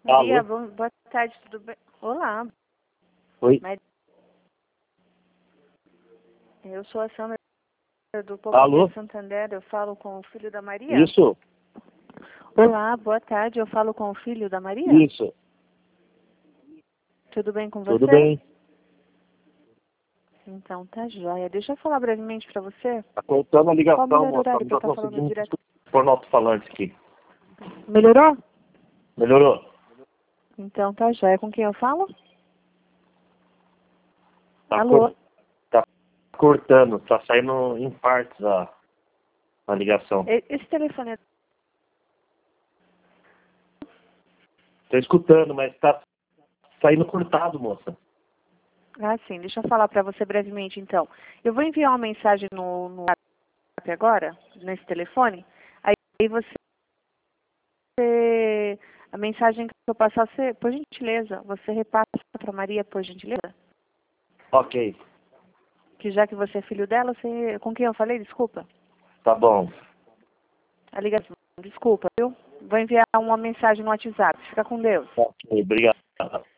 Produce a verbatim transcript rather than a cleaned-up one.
Maria, Alô? bom- boa tarde, tudo bem? Olá, Oi? Maria. Eu sou a Sandra do Alô? Povo Santander, eu falo com o filho da Maria? Isso, Olá, boa tarde, eu falo com o filho da Maria? isso. Tudo bem com Tudo você? bem? Então, tá joia. Deixa eu falar brevemente pra você. Tá cortando a Qual o ligação, melhor moça. horário Não pra eu tá estar falando conseguindo direto? pôr no alto-falante aqui. Melhorou? Melhorou? Então, tá joia. Com quem eu falo? Tá, Alô? cor- tá cortando, tá saindo em partes a, a ligação. E- Esse telefone é... Tô escutando, mas tá saindo cortado, moça. Ah, sim. Deixa eu falar pra você brevemente, então. Eu vou enviar uma mensagem no, no WhatsApp agora, nesse telefone. Aí você... A mensagem que eu passar, você, por gentileza, você repassa pra Maria, por gentileza? Ok, Que já que você é filho dela, você... Com quem eu falei? Desculpa. tá bom. A ligação. Desculpa, viu? Vou enviar uma mensagem no WhatsApp. Fica com Deus. Ok, obrigado.